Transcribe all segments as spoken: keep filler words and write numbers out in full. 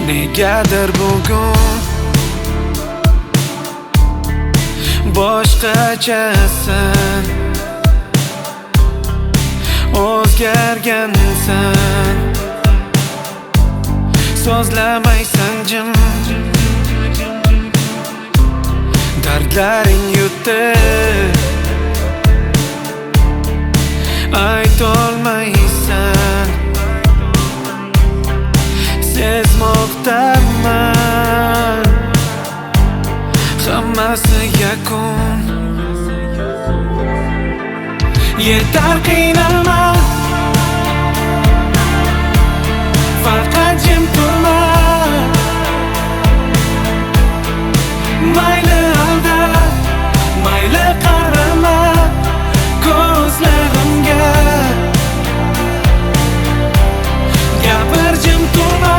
Negadir bugun boshqachasan, o'zgargansan. So'zlamaysan jim, dardlaring yutib aytolmaysan. Sezmoqdaman hammasi yakun. Yetar qiynalma, faqat jim turma. Mayli alda, mayli qarama ko'zlarimga. Gapir, jim turma.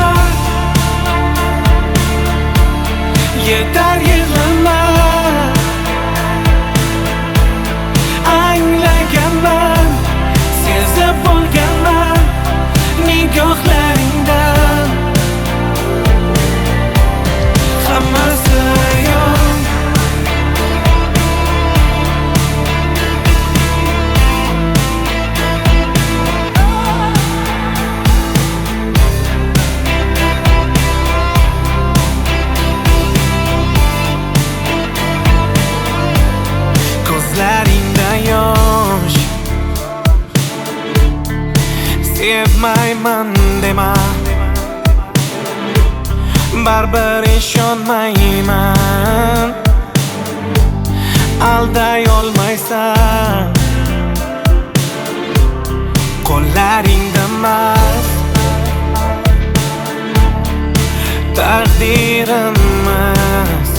Yetar yig'lama. Anglaganman, sezib bo'lganman nigohlaringdan. Hammasi ayon. Ko'zlaringda yosh, sevmayman dema. Baribir ishonmayman, alday olmaysan. Qo'llaringda emas, taqdirim emas.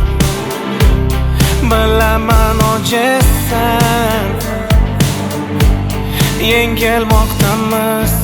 Bilaman ojizsan, yengilmoqdamiz.